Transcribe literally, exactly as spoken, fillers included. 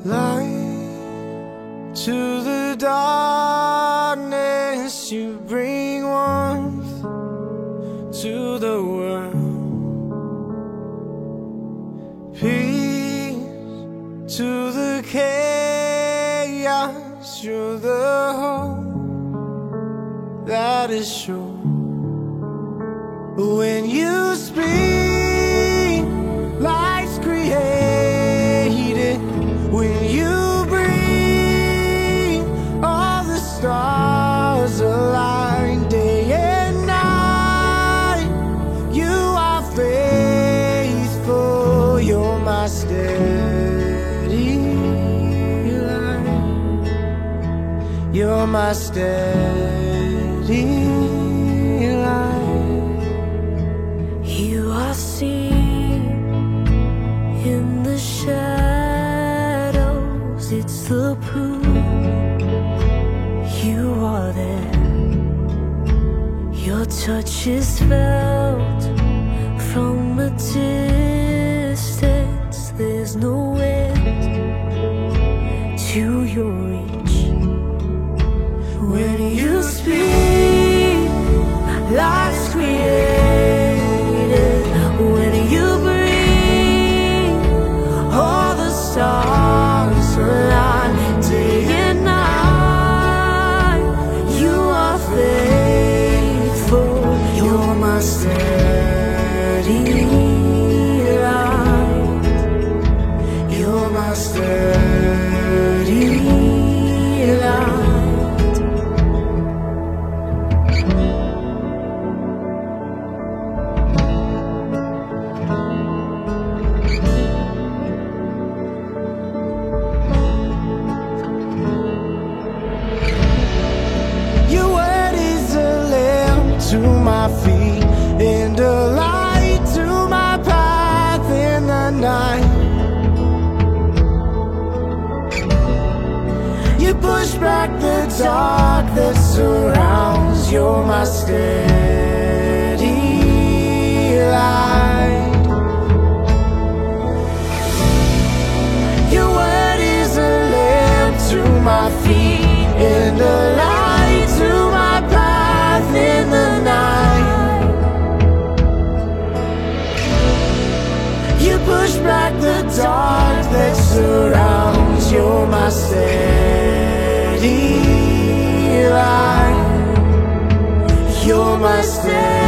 Light to the darkness, you bring warmth to the world. Peace to the chaos, you're the hope that is sure. When you speak, life's created. When you breathe, all the stars align. Day and night, you are faithful. You're my steady light. You're my steady light. You are seen in the shadows. It's the proof you are there. Your touch is felt from a distance. There's no end to your reach. When you speak, life's created. When you breathe, all the stars align. Day and night, you are faithful. You're my steady light. You're my steady light. To my feet and a light to my path in the night. You push back the dark that surrounds. You're my steady light. Your word is a lamp to my feet and a light to my path in the night. You push back the dark that surrounds. You're my steady light. You're my steady